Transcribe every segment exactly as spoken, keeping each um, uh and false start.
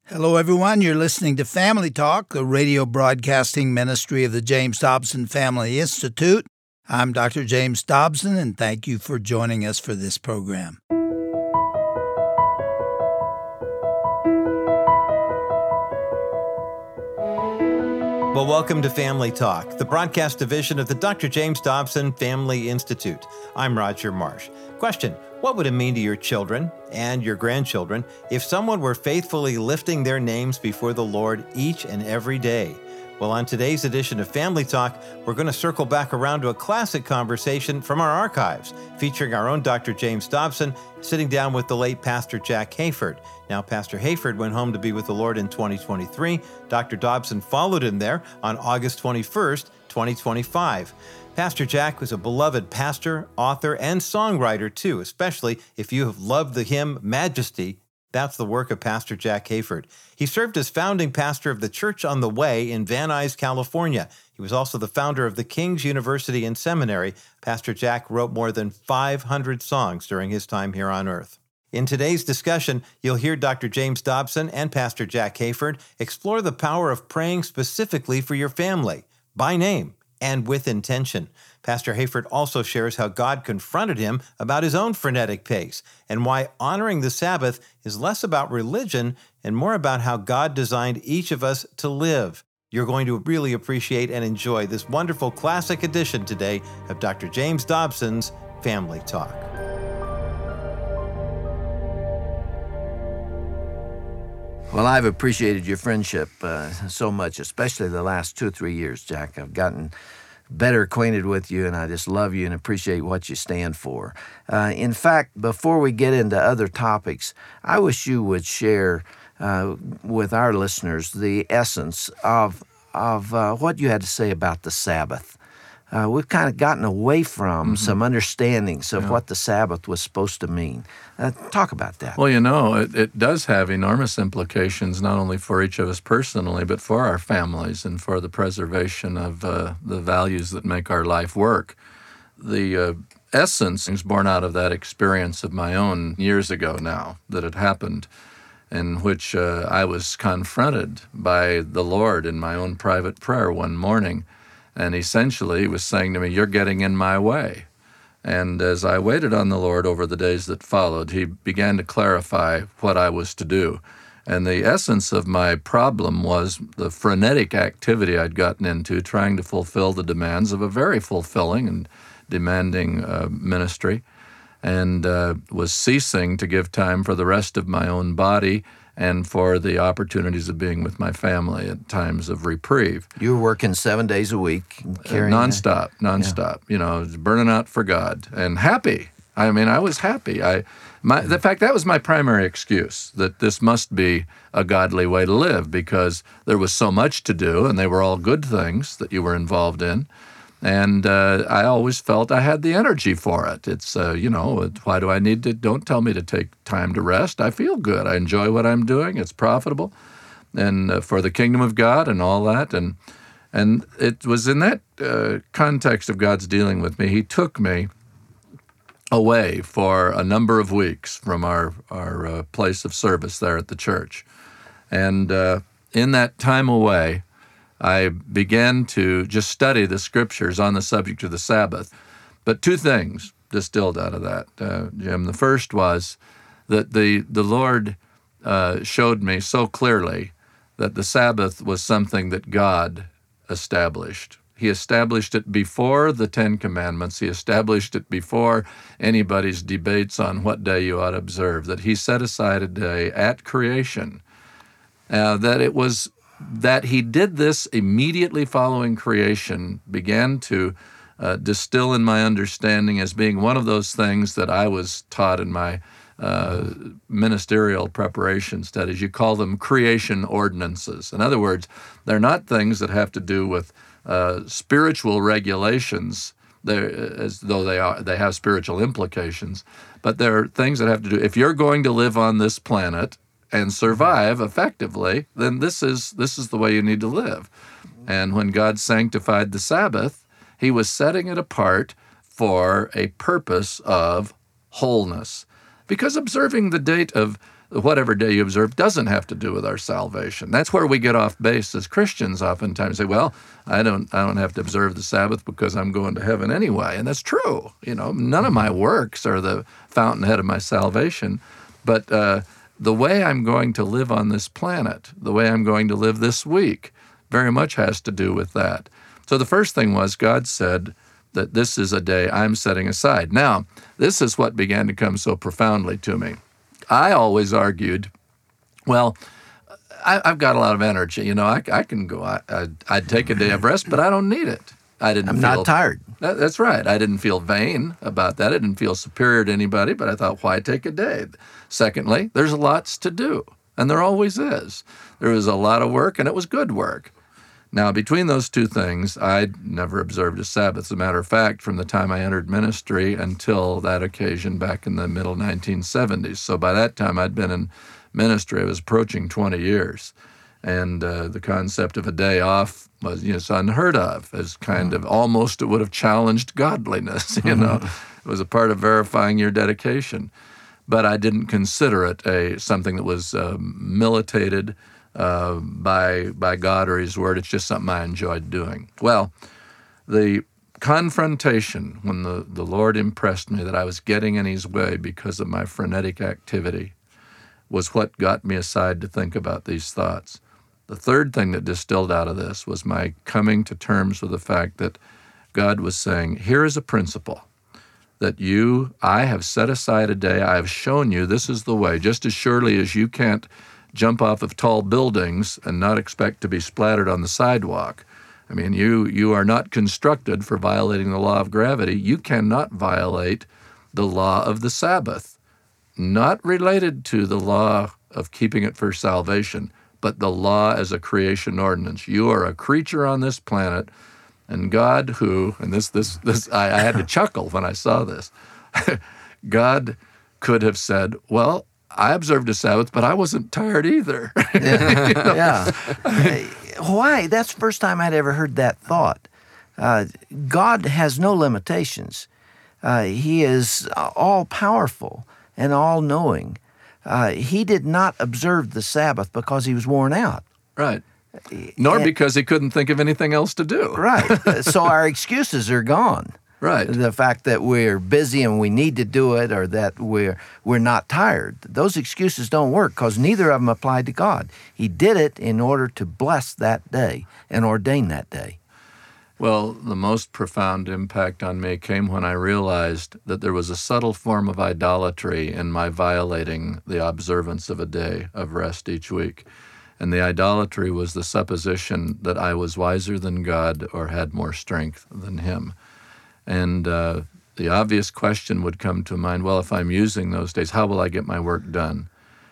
Hello, everyone. You're listening to Family Talk, the radio broadcasting ministry of the James Dobson Family Institute. I'm Doctor James Dobson, and thank you for joining us for this program. Well, welcome to Family Talk, the broadcast division of the Doctor James Dobson Family Institute. I'm Roger Marsh. Question: what would it mean to your children and your grandchildren if someone were faithfully lifting their names before the Lord each and every day? Well, on today's edition of Family Talk, we're going to circle back around to a classic conversation from our archives, featuring our own Doctor James Dobson sitting down with the late Pastor Jack Hayford. Now, Pastor Hayford went home to be with the Lord in twenty twenty-three. Doctor Dobson followed him there on August twenty-first, twenty twenty-five. Pastor Jack was a beloved pastor, author, and songwriter, too, especially if you have loved the hymn Majesty. That's the work of Pastor Jack Hayford. He served as founding pastor of the Church on the Way in Van Nuys, California. He was also the founder of the King's University and Seminary. Pastor Jack wrote more than five hundred songs during his time here on earth. In today's discussion, you'll hear Doctor James Dobson and Pastor Jack Hayford explore the power of praying specifically for your family, by name, and with intention. Pastor Hayford also shares how God confronted him about his own frenetic pace and why honoring the Sabbath is less about religion and more about how God designed each of us to live. You're going to really appreciate and enjoy this wonderful classic edition today of Doctor James Dobson's Family Talk. Well, I've appreciated your friendship uh, so much, especially the last two or three years, Jack. I've gotten better acquainted with you, and I just love you and appreciate what you stand for. Uh, in fact, before we get into other topics, I wish you would share uh, with our listeners the essence of, of uh, what you had to say about the Sabbath. Uh, we've kind of gotten away from mm-hmm. some understandings of yeah. what the Sabbath was supposed to mean. Uh, talk about that. Well, you know, it, it does have enormous implications, not only for each of us personally, but for our families and for the preservation of uh, the values that make our life work. The uh, essence is born out of that experience of my own years ago now that had happened, in which uh, I was confronted by the Lord in my own private prayer one morning. And essentially, he was saying to me, "You're getting in my way." And as I waited on the Lord over the days that followed, he began to clarify what I was to do. And the essence of my problem was the frenetic activity I'd gotten into trying to fulfill the demands of a very fulfilling and demanding uh, ministry, and uh, was ceasing to give time for the rest of my own body and for the opportunities of being with my family at times of reprieve. You were working seven days a week. Carrying uh, nonstop, that. nonstop, yeah. you know, burning out for God and happy. I mean, I was happy. I, my, the fact, that was my primary excuse, that this must be a godly way to live because there was so much to do and they were all good things that you were involved in. And uh, I always felt I had the energy for it. It's, uh, you know, why do I need to, don't tell me to take time to rest. I feel good. I enjoy what I'm doing. It's profitable and uh, for the kingdom of God and all that. And and it was in that uh, context of God's dealing with me. He took me away for a number of weeks from our, our uh, place of service there at the church. And uh, in that time away, I began to just study the scriptures on the subject of the Sabbath. But two things distilled out of that, uh, Jim. The first was that the, the Lord uh, showed me so clearly that the Sabbath was something that God established. He established it before the Ten Commandments. He established it before anybody's debates on what day you ought to observe, that he set aside a day at creation, uh, that it was that he did this immediately following creation, began to uh, distill in my understanding as being one of those things that I was taught in my uh, ministerial preparation studies. You call them creation ordinances. In other words, they're not things that have to do with uh, spiritual regulations, as though they are, they have spiritual implications, but they're things that have to do, if you're going to live on this planet and survive effectively, then this is this is the way you need to live. And when God sanctified the Sabbath, he was setting it apart for a purpose of wholeness. Because observing the date of whatever day you observe doesn't have to do with our salvation. That's where we get off base as Christians oftentimes. Say, well, I don't I don't have to observe the Sabbath because I'm going to heaven anyway. And that's true. You know, none of my works are the fountainhead of my salvation. But uh, the way I'm going to live on this planet, the way I'm going to live this week, very much has to do with that. So the first thing was God said that this is a day I'm setting aside. Now, this is what began to come so profoundly to me. I always argued, well, I, I've got a lot of energy. You know, I, I can go, I, I, I'd take a day of rest, but I don't need it. I didn't I'm feel, not tired. That, that's right. I didn't feel vain about that. I didn't feel superior to anybody, but I thought, why take a day? Secondly, there's lots to do, and there always is. There was a lot of work, and it was good work. Now, between those two things, I'd never observed a Sabbath. As a matter of fact, from the time I entered ministry until that occasion back in the middle nineteen seventies. So by that time, I'd been in ministry. I was approaching twenty years. And uh, the concept of a day off was, you know, it's unheard of, as kind of almost it would have challenged godliness, you know. It was a part of verifying your dedication. But I didn't consider it a something that was uh, militated Uh, by by God or His Word. It's just something I enjoyed doing. Well, the confrontation when the, the Lord impressed me that I was getting in His way because of my frenetic activity was what got me aside to think about these thoughts. The third thing that distilled out of this was my coming to terms with the fact that God was saying, here is a principle that you, I have set aside a day, I have shown you this is the way, just as surely as you can't jump off of tall buildings and not expect to be splattered on the sidewalk. I mean, you you are not constructed for violating the law of gravity. You cannot violate the law of the Sabbath, not related to the law of keeping it for salvation, but the law as a creation ordinance. You are a creature on this planet, and God who, and this, this, this, I, I had to chuckle when I saw this. God could have said, well, I observed a Sabbath, but I wasn't tired either. Yeah. You know? Yeah. Why? That's the first time I'd ever heard that thought. Uh, God has no limitations. Uh, he is all-powerful and all-knowing. Uh, he did not observe the Sabbath because he was worn out. Right. Nor and, because he couldn't think of anything else to do. Right. So our excuses are gone. Right. The fact that we're busy and we need to do it, or that we're we're not tired, those excuses don't work because neither of them applied to God. He did it in order to bless that day and ordain that day. Well, the most profound impact on me came when I realized that there was a subtle form of idolatry in my violating the observance of a day of rest each week. And the idolatry was the supposition that I was wiser than God or had more strength than Him. And uh, the obvious question would come to mind, well, if I'm using those days, how will I get my work done?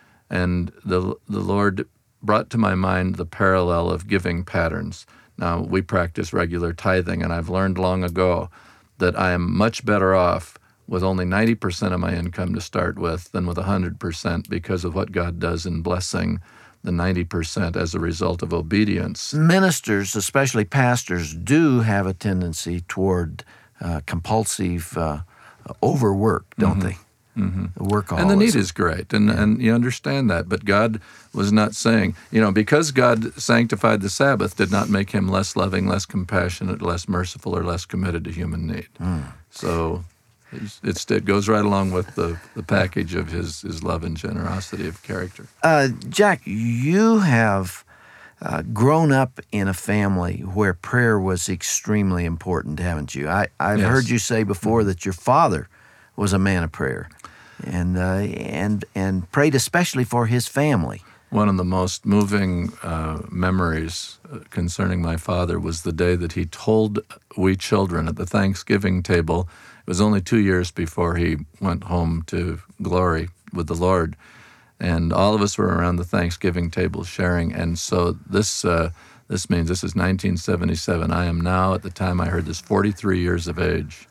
And the the Lord brought to my mind the parallel of giving patterns. Now, we practice regular tithing, and I've learned long ago that I am much better off with only ninety percent of my income to start with than with one hundred percent because of what God does in blessing the ninety percent as a result of obedience. Ministers, especially pastors, do have a tendency toward Uh, compulsive uh, overwork, don't mm-hmm. they? Mm-hmm. The workaholism. And the need is great, and, yeah. and you understand that. But God was not saying, you know, because God sanctified the Sabbath did not make Him less loving, less compassionate, less merciful, or less committed to human need. Mm. So it's, it goes right along with the, the package of his, his love and generosity of character. Uh, Jack, you have Uh, grown up in a family where prayer was extremely important, haven't you? I, I've yes. heard you say before that your father was a man of prayer and uh, and and prayed especially for his family. One of the most moving uh, memories concerning my father was the day that he told we children at the Thanksgiving table. It was only two years before he went home to glory with the Lord. And all of us were around the Thanksgiving table sharing. And so this uh, this means this is nineteen seventy-seven. I am now, at the time I heard this, forty-three years of age.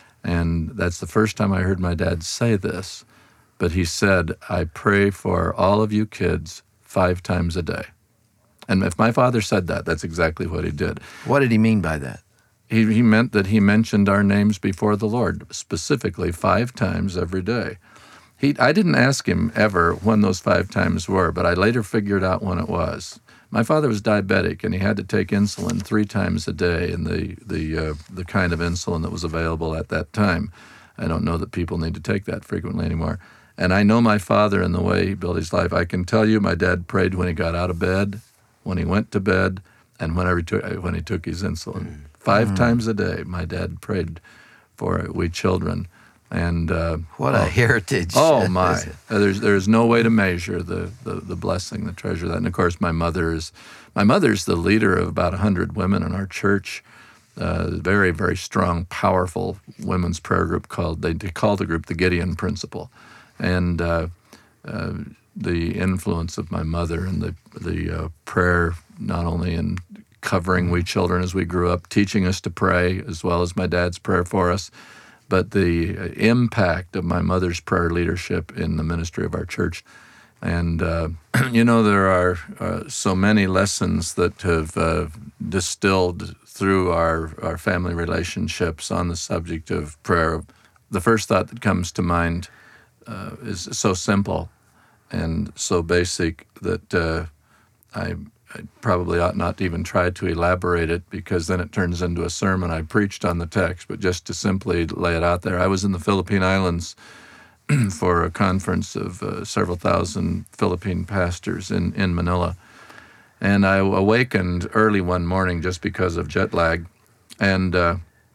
And that's the first time I heard my dad say this. But he said, I pray for all of you kids five times a day. And if my father said that, that's exactly what he did. What did he mean by that? He, he meant that he mentioned our names before the Lord, specifically five times every day. He, I didn't ask him ever when those five times were, but I later figured out when it was. My father was diabetic, and he had to take insulin three times a day, and the the uh, the kind of insulin that was available at that time. I don't know that people need to take that frequently anymore. And I know my father and the way he built his life. I can tell you my dad prayed when he got out of bed, when he went to bed, and whenever he took, when he took his insulin. Mm. Five mm. times a day, my dad prayed for we children. And uh, what a oh, heritage! Oh my! There's there's no way to measure the, the the blessing, the treasure of that. And of course, my mother is my mother's the leader of about a hundred women in our church. Uh, very very strong, powerful women's prayer group called they, they call the group the Gideon Principle, and uh, uh, the influence of my mother and the the uh, prayer not only in covering we children as we grew up, teaching us to pray as well as my dad's prayer for us. But the impact of my mother's prayer leadership in the ministry of our church. And, uh, you know, there are uh, so many lessons that have uh, distilled through our, our family relationships on the subject of prayer. The first thought that comes to mind uh, is so simple and so basic that uh, I I probably ought not to even try to elaborate it, because then it turns into a sermon. I preached on the text, but just to simply lay it out there. I was in the Philippine Islands for a conference of uh, several thousand Philippine pastors in, in Manila. And I awakened early one morning just because of jet lag. And uh,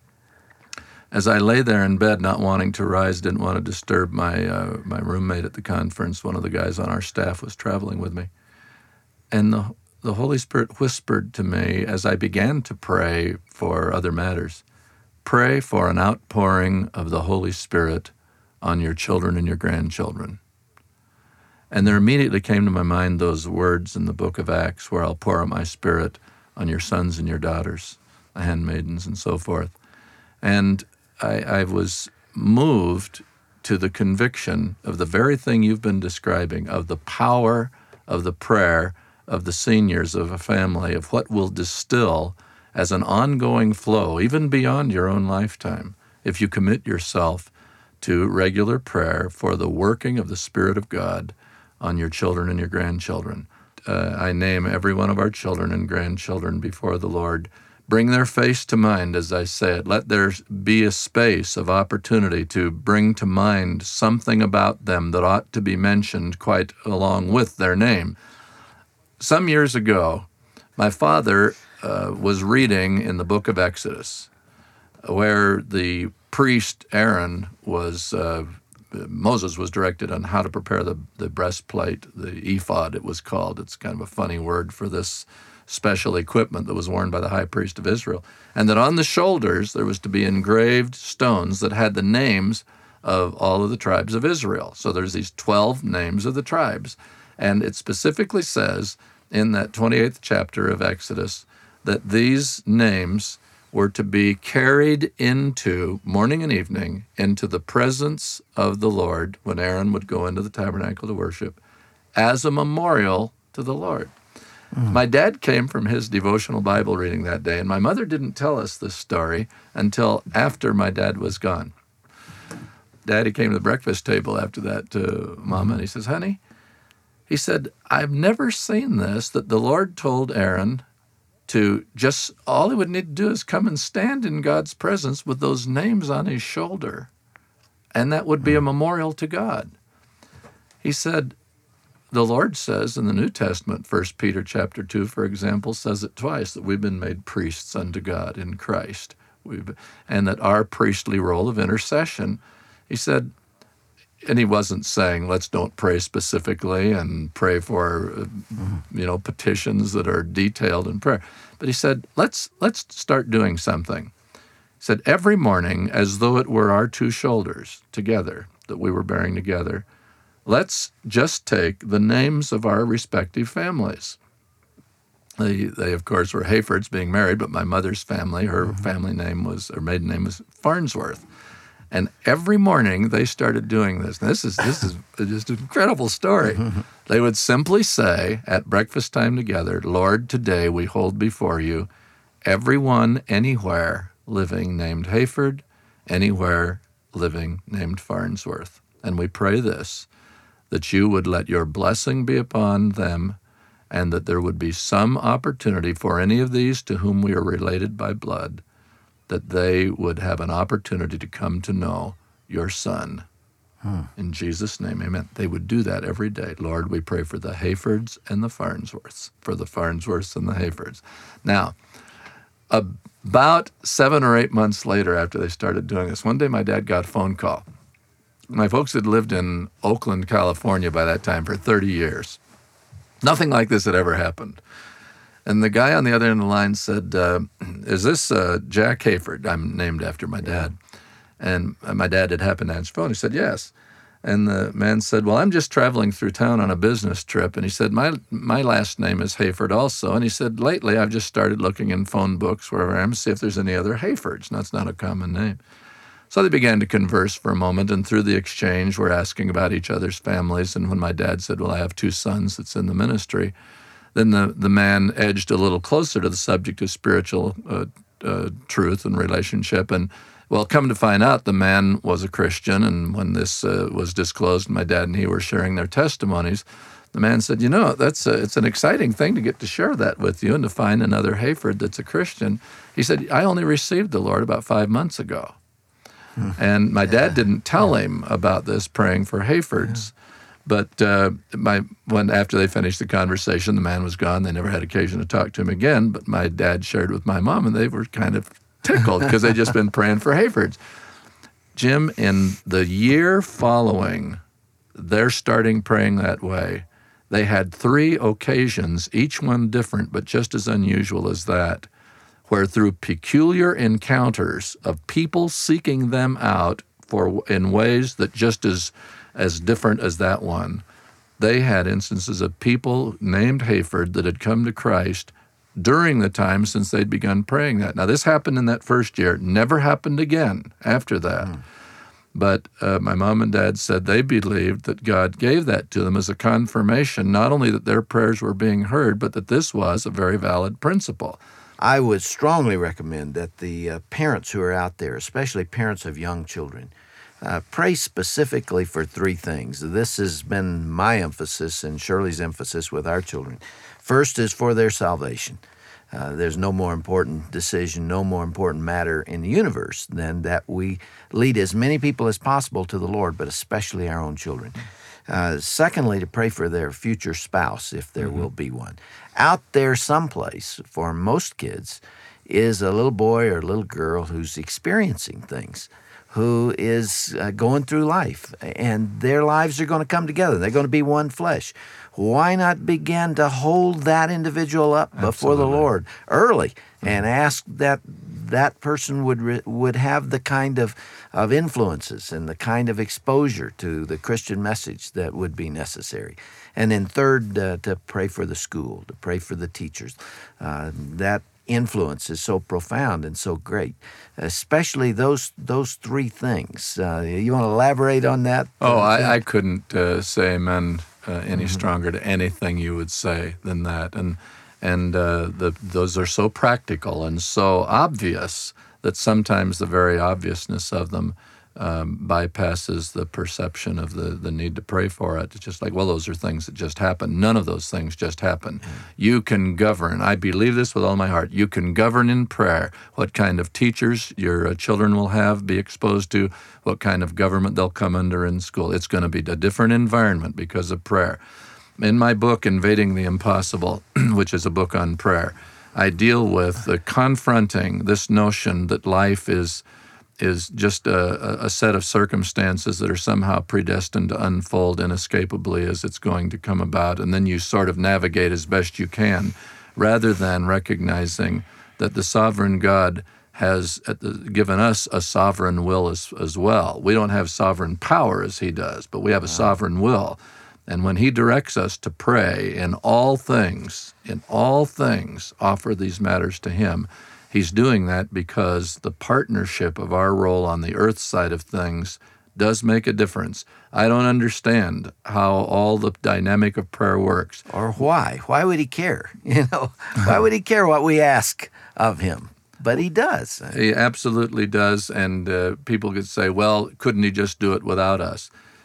as I lay there in bed, not wanting to rise, didn't want to disturb my uh, my roommate at the conference. One of the guys on our staff was traveling with me. And the The Holy Spirit whispered to me as I began to pray for other matters, pray for an outpouring of the Holy Spirit on your children and your grandchildren. And there immediately came to my mind those words in the book of Acts where I'll pour out my Spirit on your sons and your daughters, the handmaidens and so forth. And I, I was moved to the conviction of the very thing you've been describing, of the power of the prayer of the seniors of a family, of what will distill as an ongoing flow, even beyond your own lifetime, if you commit yourself to regular prayer for the working of the Spirit of God on your children and your grandchildren. Uh, I name every one of our children and grandchildren before the Lord. Bring their face to mind as I say it. Let there be a space of opportunity to bring to mind something about them that ought to be mentioned quite along with their name. Some years ago, my father uh, was reading in the book of Exodus, where the priest Aaron was, uh, Moses was directed on how to prepare the, the breastplate, the ephod it was called. It's kind of a funny word for this special equipment that was worn by the high priest of Israel. And that on the shoulders there was to be engraved stones that had the names of all of the tribes of Israel. So there's these twelve names of the tribes. And it specifically says in that twenty-eighth chapter of Exodus that these names were to be carried into, morning and evening, into the presence of the Lord when Aaron would go into the tabernacle to worship as a memorial to the Lord. Mm. My dad came from his devotional Bible reading that day, and my mother didn't tell us this story until after my dad was gone. Daddy came to the breakfast table after that to Mama, and he says, honey, he said, I've never seen this, that the Lord told Aaron to just, all he would need to do is come and stand in God's presence with those names on his shoulder, and that would be a memorial to God. He said, the Lord says in the New Testament, First Peter chapter two, for example, says it twice, that we've been made priests unto God in Christ, we've, and that our priestly role of intercession, he said, and he wasn't saying, let's don't pray specifically and pray for, uh, mm-hmm. you know, petitions that are detailed in prayer. But he said, let's let's start doing something. He said, every morning, as though it were our two shoulders together that we were bearing together, let's just take the names of our respective families. They, they of course, were Hayfords being married, but my mother's family, her mm-hmm. family name was, her maiden name was Farnsworth. And every morning they started doing this. Now, this is this is just an incredible story. They would simply say at breakfast time together, Lord, today we hold before you everyone anywhere living named Hayford, anywhere living named Farnsworth. And we pray this, that you would let your blessing be upon them, and that there would be some opportunity for any of these to whom we are related by blood, that they would have an opportunity to come to know your Son. Hmm. In Jesus' name, amen. They would do that every day. Lord, we pray for the Hayfords and the Farnsworths, for the Farnsworths and the Hayfords. Now, about seven or eight months later after they started doing this, one day my dad got a phone call. My folks had lived in Oakland, California by that time for thirty years. Nothing like this had ever happened. And the guy on the other end of the line said, uh, is this uh, Jack Hayford? I'm named after my dad. And my dad had happened to answer the phone. He said, yes. And the man said, well, I'm just traveling through town on a business trip. And he said, my my last name is Hayford also. And he said, lately I've just started looking in phone books wherever I am to see if there's any other Hayfords. And that's not a common name. So they began to converse for a moment, and through the exchange, we're asking about each other's families. And when my dad said, well, I have two sons that's in the ministry, then the, the man edged a little closer to the subject of spiritual uh, uh, truth and relationship. And, well, come to find out, the man was a Christian, and when this uh, was disclosed, my dad and he were sharing their testimonies, the man said, you know, that's a, it's an exciting thing to get to share that with you and to find another Hayford that's a Christian. He said, I only received the Lord about five months ago. And my dad didn't tell him about this praying for Hayfords. But uh, my when after they finished the conversation, the man was gone. They never had occasion to talk to him again. But my dad shared with my mom, and they were kind of tickled because they'd just been praying for Hayfords. Jim, in the year following their starting praying that way, they had three occasions, each one different, but just as unusual as that, where through peculiar encounters of people seeking them out for in ways that just as as different as that one, they had instances of people named Hayford that had come to Christ during the time since they'd begun praying that. Now, this happened in that first year. It never happened again after that. Mm. But uh, my mom and dad said they believed that God gave that to them as a confirmation, not only that their prayers were being heard, but that this was a very valid principle. I would strongly recommend that the uh, parents who are out there, especially parents of young children, uh, pray specifically for three things. This has been my emphasis and Shirley's emphasis with our children. First is for their salvation. Uh, there's no more important decision, no more important matter in the universe than that we lead as many people as possible to the Lord, but especially our own children. Uh, secondly, to pray for their future spouse, if there mm-hmm. will be one. Out there someplace, for most kids, is a little boy or a little girl who's experiencing things, who is uh, going through life, and their lives are going to come together. They're going to be one flesh. Why not begin to hold that individual up Absolutely. Before the Lord early mm-hmm. and ask that that person would re- would have the kind of, of influences and the kind of exposure to the Christian message that would be necessary. And then third, uh, to pray for the school, to pray for the teachers. Uh, that influence is so profound and so great, especially those those three things. Uh, you want to elaborate on that? Oh, I, I couldn't uh, say amen uh, any mm-hmm. stronger to anything you would say than that. And and uh, the, those are so practical and so obvious that sometimes the very obviousness of them um, bypasses the perception of the, the need to pray for it. It's just like, well, those are things that just happen. None of those things just happen. Mm-hmm. You can govern. I believe this with all my heart. You can govern in prayer what kind of teachers your uh, children will have, be exposed to, what kind of government they'll come under in school. It's going to be a different environment because of prayer. In my book, Invading the Impossible, which is a book on prayer, I deal with uh, confronting this notion that life is is just a, a set of circumstances that are somehow predestined to unfold inescapably as it's going to come about, and then you sort of navigate as best you can, rather than recognizing that the sovereign God has given us a sovereign will as, as well. We don't have sovereign power as he does, but we have a sovereign will. And when he directs us to pray in all things, in all things, offer these matters to him, he's doing that because the partnership of our role on the earth side of things does make a difference. I don't understand how all the dynamic of prayer works. Or why. Why would he care? You know, why would he care what we ask of him? But he does. He absolutely does. And uh, people could say, well, couldn't he just do it without us?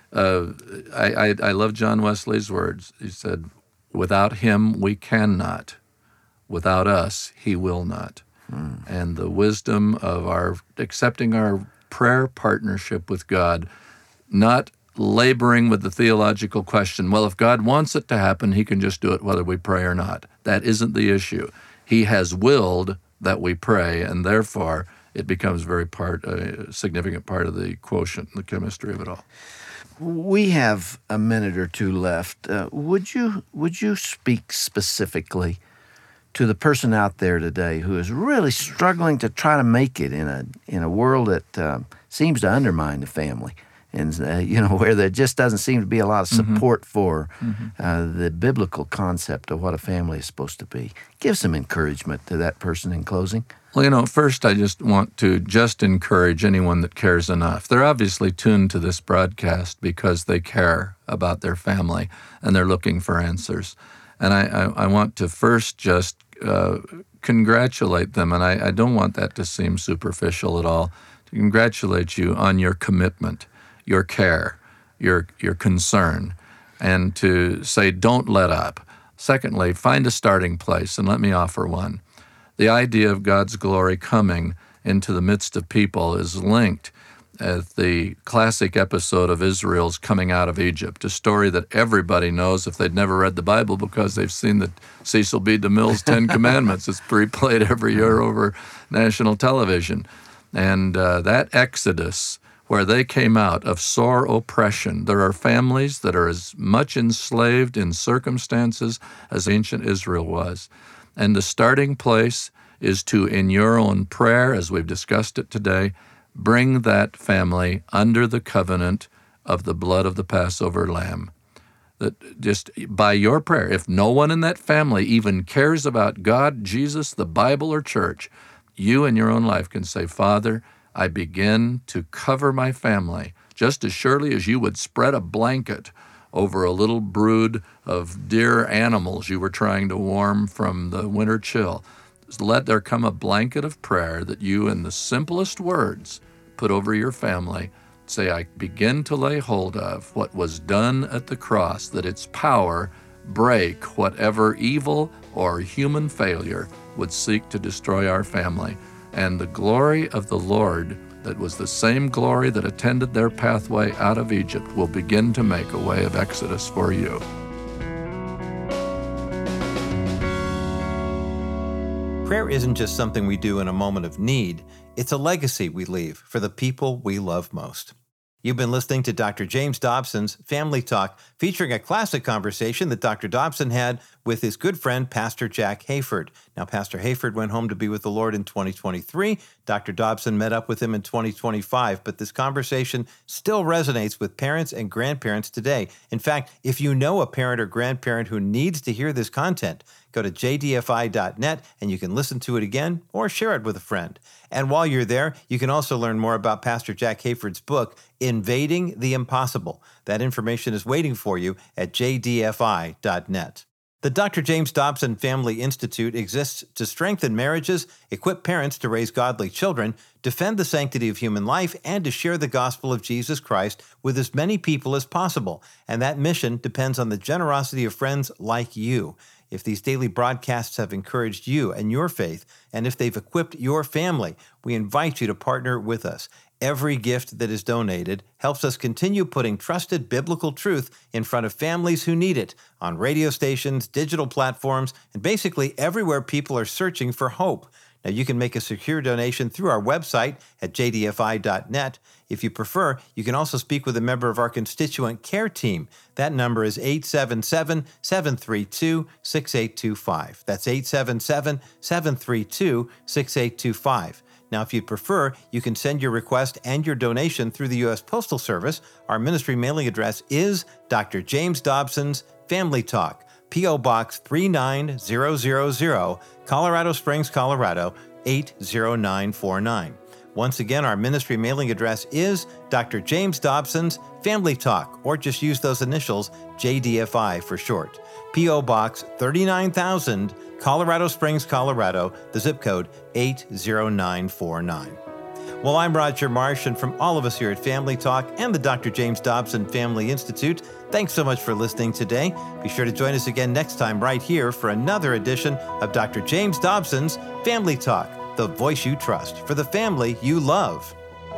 uh, I, I, I love John Wesley's words. He said, without him we cannot. Without us, he will not. Hmm. And the wisdom of our accepting our prayer partnership with God, not laboring with the theological question, well, if God wants it to happen, he can just do it whether we pray or not. That isn't the issue. He has willed that we pray, and therefore it becomes very part, a significant part of the quotient, the chemistry of it all. We have a minute or two left. Uh, would you would you speak specifically to the person out there today who is really struggling to try to make it in a in a world that um, seems to undermine the family, and uh, you know, where there just doesn't seem to be a lot of support mm-hmm. for mm-hmm. Uh, the biblical concept of what a family is supposed to be? Give some encouragement to that person in closing. Well, you know, first I just want to just encourage anyone that cares enough. They're obviously tuned to this broadcast because they care about their family and they're looking for answers. And I, I, I want to first just uh, congratulate them, and I, I don't want that to seem superficial at all, to congratulate you on your commitment, your care, your your concern, and to say don't let up. Secondly, find a starting place, and let me offer one. The idea of God's glory coming into the midst of people is linked at the classic episode of Israel's coming out of Egypt, a story that everybody knows if they'd never read the Bible because they've seen the Cecil B. DeMille's Ten Commandments. It's replayed every year over national television. And uh, that exodus, where they came out of sore oppression, there are families that are as much enslaved in circumstances as ancient Israel was. And the starting place is to, in your own prayer, as we've discussed it today, bring that family under the covenant of the blood of the Passover lamb. That just by your prayer, if no one in that family even cares about God, Jesus, the Bible, or church, you in your own life can say, Father, I begin to cover my family just as surely as you would spread a blanket over a little brood of dear animals you were trying to warm from the winter chill. Let there come a blanket of prayer that you, in the simplest words, put over your family. Say, I begin to lay hold of what was done at the cross, that its power break whatever evil or human failure would seek to destroy our family. And the glory of the Lord, that was the same glory that attended their pathway out of Egypt, will begin to make a way of exodus for you. Prayer isn't just something we do in a moment of need. It's a legacy we leave for the people we love most. You've been listening to Doctor James Dobson's Family Talk, featuring a classic conversation that Doctor Dobson had with his good friend, Pastor Jack Hayford. Now, Pastor Hayford went home to be with the Lord in twenty twenty-three. Doctor Dobson met up with him in twenty twenty-five, but this conversation still resonates with parents and grandparents today. In fact, if you know a parent or grandparent who needs to hear this content, go to j d f i dot net and you can listen to it again or share it with a friend. And while you're there, you can also learn more about Pastor Jack Hayford's book, Invading the Impossible. That information is waiting for you at j d f i dot net. The Doctor James Dobson Family Institute exists to strengthen marriages, equip parents to raise godly children, defend the sanctity of human life, and to share the gospel of Jesus Christ with as many people as possible. And that mission depends on the generosity of friends like you. If these daily broadcasts have encouraged you and your faith, and if they've equipped your family, we invite you to partner with us. Every gift that is donated helps us continue putting trusted biblical truth in front of families who need it on radio stations, digital platforms, and basically everywhere people are searching for hope. Now, you can make a secure donation through our website at j d f i dot net. If you prefer, you can also speak with a member of our constituent care team. That number is eight seven seven, seven three two, six eight two five. That's eight seven seven, seven three two, six eight two five. Now, if you'd prefer, you can send your request and your donation through the U S Postal Service. Our ministry mailing address is Doctor James Dobson's Family Talk, P O Box three nine zero zero zero, Colorado Springs, Colorado eight zero nine four nine. Once again, our ministry mailing address is Doctor James Dobson's Family Talk, or just use those initials, J D F I for short. P O Box thirty-nine thousand, Colorado Springs, Colorado, the zip code eight zero nine four nine. Well, I'm Roger Marsh, and from all of us here at Family Talk and the Doctor James Dobson Family Institute, thanks so much for listening today. Be sure to join us again next time right here for another edition of Doctor James Dobson's Family Talk, the voice you trust for the family you love.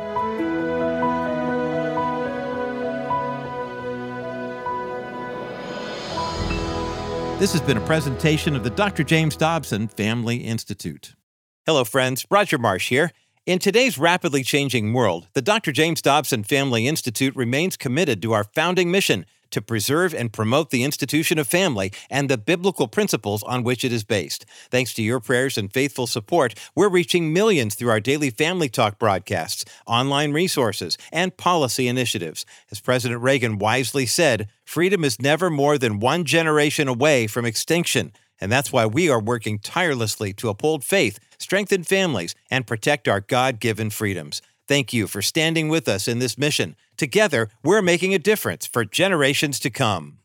This has been a presentation of the Doctor James Dobson Family Institute. Hello, friends. Roger Marsh here. In today's rapidly changing world, the Doctor James Dobson Family Institute remains committed to our founding mission to preserve and promote the institution of family and the biblical principles on which it is based. Thanks to your prayers and faithful support, we're reaching millions through our daily Family Talk broadcasts, online resources, and policy initiatives. As President Reagan wisely said, freedom is never more than one generation away from extinction. And that's why we are working tirelessly to uphold faith, strengthen families, and protect our God-given freedoms. Thank you for standing with us in this mission. Together, we're making a difference for generations to come.